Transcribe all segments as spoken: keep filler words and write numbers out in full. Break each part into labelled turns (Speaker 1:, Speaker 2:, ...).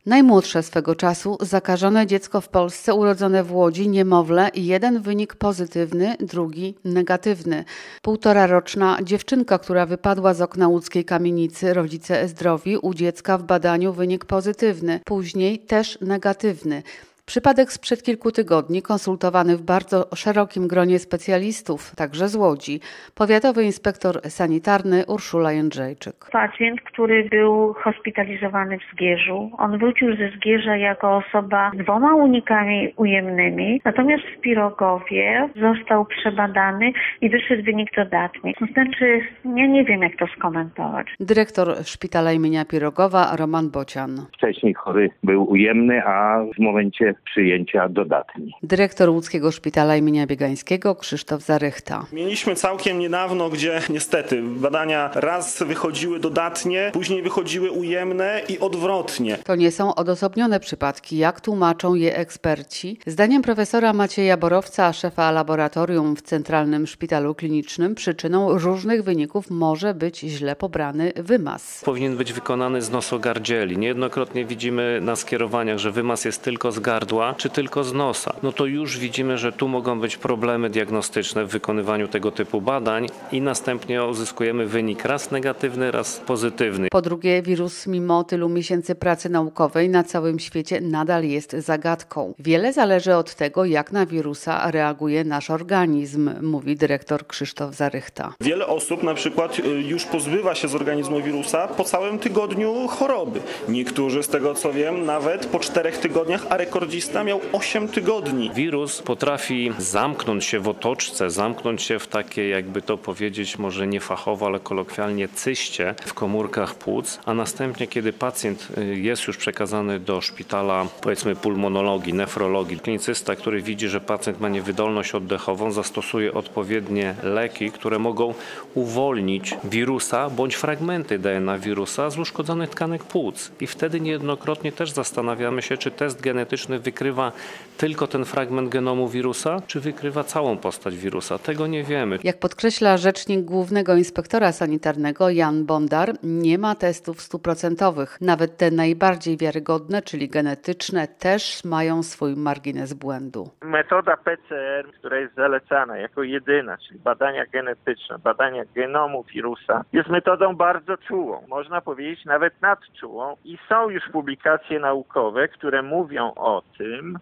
Speaker 1: Najmłodsze swego czasu zakażone dziecko w Polsce urodzone w Łodzi, niemowlę, jeden wynik pozytywny, drugi negatywny. Półtora roczna dziewczynka, która wypadła z okna łódzkiej kamienicy, rodzice zdrowi, u dziecka w badaniu wynik pozytywny, później też negatywny. Przypadek sprzed kilku tygodni, konsultowany w bardzo szerokim gronie specjalistów, także z Łodzi. Powiatowy inspektor sanitarny Urszula Jędrzejczyk.
Speaker 2: Pacjent, który był hospitalizowany w Zgierzu, on wrócił ze Zgierza jako osoba z dwoma unikami ujemnymi, natomiast w Pirogowie został przebadany i wyszedł wynik dodatni. To znaczy, ja nie wiem, jak to skomentować.
Speaker 1: Dyrektor szpitala imienia Pirogowa Roman Bocian.
Speaker 3: Wcześniej chory był ujemny, a w momencie przyjęcia dodatni.
Speaker 1: Dyrektor łódzkiego szpitala imienia Biegańskiego Krzysztof Zarychta.
Speaker 4: Mieliśmy całkiem niedawno, gdzie niestety badania raz wychodziły dodatnie, później wychodziły ujemne i odwrotnie.
Speaker 1: To nie są odosobnione przypadki, jak tłumaczą je eksperci. Zdaniem profesora Macieja Borowca, szefa laboratorium w Centralnym Szpitalu Klinicznym, przyczyną różnych wyników może być źle pobrany wymaz.
Speaker 5: Powinien być wykonany z nosogardzieli. Niejednokrotnie widzimy na skierowaniach, że wymaz jest tylko z gardła, czy tylko z nosa. No to już widzimy, że tu mogą być problemy diagnostyczne w wykonywaniu tego typu badań i następnie uzyskujemy wynik raz negatywny, raz pozytywny.
Speaker 1: Po drugie, wirus mimo tylu miesięcy pracy naukowej na całym świecie nadal jest zagadką. Wiele zależy od tego, jak na wirusa reaguje nasz organizm, mówi dyrektor Krzysztof Zarychta.
Speaker 4: Wiele osób na przykład już pozbywa się z organizmu wirusa po całym tygodniu choroby. Niektórzy, z tego co wiem, nawet po czterech tygodniach, a rekordzista miał osiem tygodni.
Speaker 5: Wirus potrafi zamknąć się w otoczce, zamknąć się w takiej, jakby to powiedzieć, może nie fachowo, ale kolokwialnie cyście w komórkach płuc, a następnie, kiedy pacjent jest już przekazany do szpitala, powiedzmy pulmonologii, nefrologii, klinicysta, który widzi, że pacjent ma niewydolność oddechową, zastosuje odpowiednie leki, które mogą uwolnić wirusa bądź fragmenty D N A wirusa z uszkodzonych tkanek płuc. I wtedy niejednokrotnie też zastanawiamy się, czy test genetyczny wykrywa tylko ten fragment genomu wirusa, czy wykrywa całą postać wirusa. Tego nie wiemy.
Speaker 1: Jak podkreśla rzecznik głównego inspektora sanitarnego Jan Bondar, nie ma testów stuprocentowych. Nawet te najbardziej wiarygodne, czyli genetyczne, też mają swój margines błędu.
Speaker 6: Metoda P C R, która jest zalecana jako jedyna, czyli badania genetyczne, badania genomu wirusa, jest metodą bardzo czułą. Można powiedzieć nawet nadczułą i są już publikacje naukowe, które mówią o tym,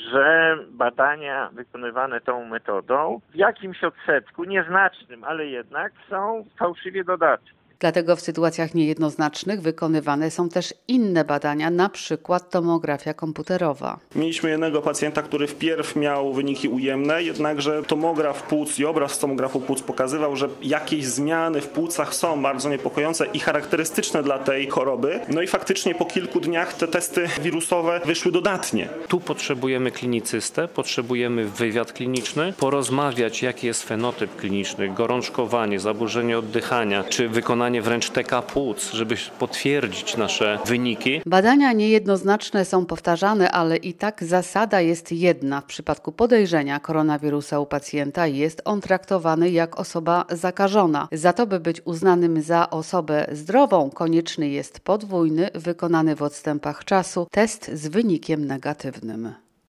Speaker 6: że badania wykonywane tą metodą w jakimś odsetku, nieznacznym, ale jednak są fałszywie dodatne.
Speaker 1: Dlatego w sytuacjach niejednoznacznych wykonywane są też inne badania, na przykład tomografia komputerowa.
Speaker 4: Mieliśmy jednego pacjenta, który wpierw miał wyniki ujemne, jednakże tomograf płuc i obraz z tomografu płuc pokazywał, że jakieś zmiany w płucach są bardzo niepokojące i charakterystyczne dla tej choroby. No i faktycznie po kilku dniach te testy wirusowe wyszły dodatnie.
Speaker 5: Tu potrzebujemy klinicystę, potrzebujemy wywiad kliniczny, porozmawiać, jaki jest fenotyp kliniczny, gorączkowanie, zaburzenie oddychania, czy wykonanie wręcz T K płuc, żeby potwierdzić nasze wyniki.
Speaker 1: Badania niejednoznaczne są powtarzane, ale i tak zasada jest jedna. W przypadku podejrzenia koronawirusa u pacjenta jest on traktowany jak osoba zakażona. Za to, by być uznanym za osobę zdrową, konieczny jest podwójny, wykonany w odstępach czasu test z wynikiem negatywnym.